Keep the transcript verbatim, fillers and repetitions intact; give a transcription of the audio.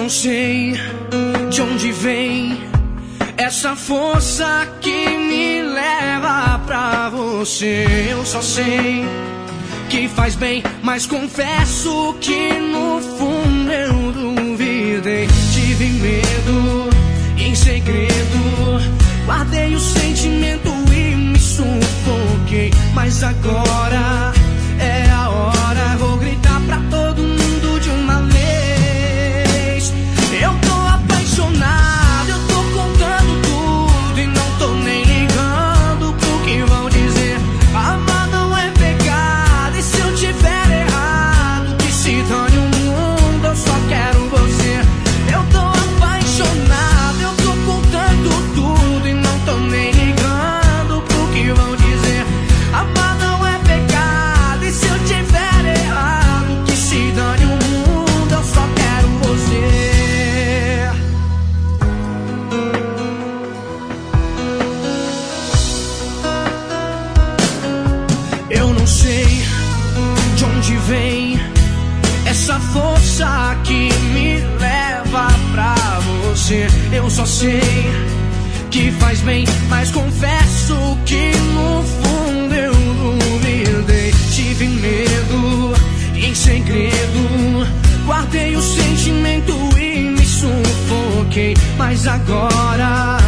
não sei de onde vem essa força que me leva pra você. Eu só sei que faz bem, mas confesso que no fundo eu duvidei. Tive medo, em segredo guardei o sentimento e me sufoquei. Mas agora é a hora, vou gritar pra todo mundo de uma vez. Eu tô apaixonado, eu tô contando tudo e não tô nem ligando pro que vão dizer. Amar não é pecado, e se eu tiver errado, que se dane o mundo, eu só quero você. Eu tô apaixonado, eu tô contando tudo e não tô nem ligando pro que vão dizer. Amar não é pecado, e se eu tiver errado, que se dane o mundo, eu só quero você. Eu não sei de onde vem essa força que me leva pra você. Eu só sei que faz bem, mas confesso que no fundo eu duvidei. Tive medo, em segredo guardei o sentimento e me sufoquei. Mas agora